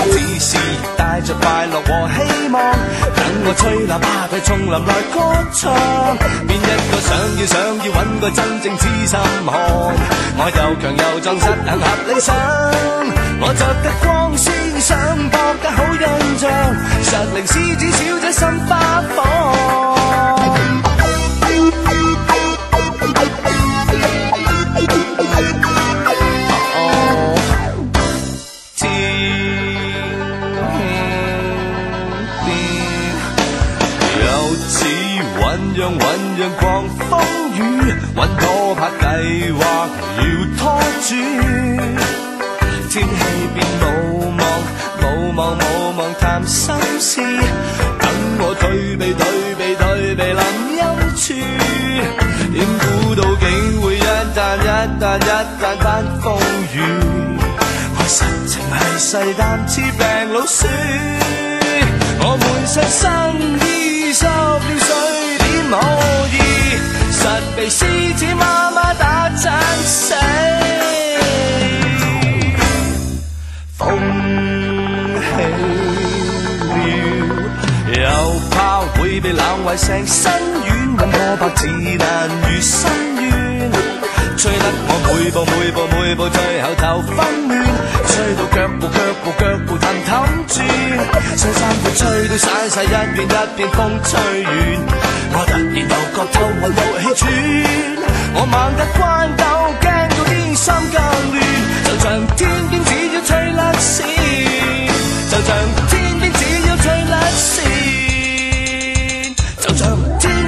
只是帶着快樂和希望，等我吹喇叭對叢林來歌唱。邊一個想要揾個真正知心漢，我又強又壯實行合理想，我着得光鮮想博得好印象，實令獅子小姐心花火。醞釀狂風雨，揾拖拍計劃要拖住，天氣變無望談心事，等我退避臨陰處，點估到竟會一旦翻風雨，我實情係細膽似病老鼠，我滿身生衣濕了水。可以實被獅子媽媽打慘死，風起了又怕會被冷壞成身軟，揾拖拍自難如深淵，吹得我每步最後頭昏亂，吹到腳步氹轉，上衫褲吹到散晒一片風吹遠，我突然又覺頭暈又氣喘，我猛得關鬥驚到啲心更亂，就像天邊只要吹甩線，就像天邊只要吹甩線，就像天